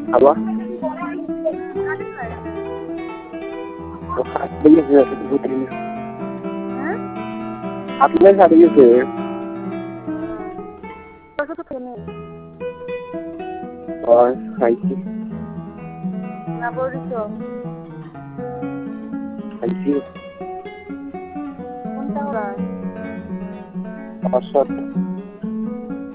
আবার আপনার সাথে গেছে খাইছি না বলিস খাইছি কোনটা ওরা অসৎ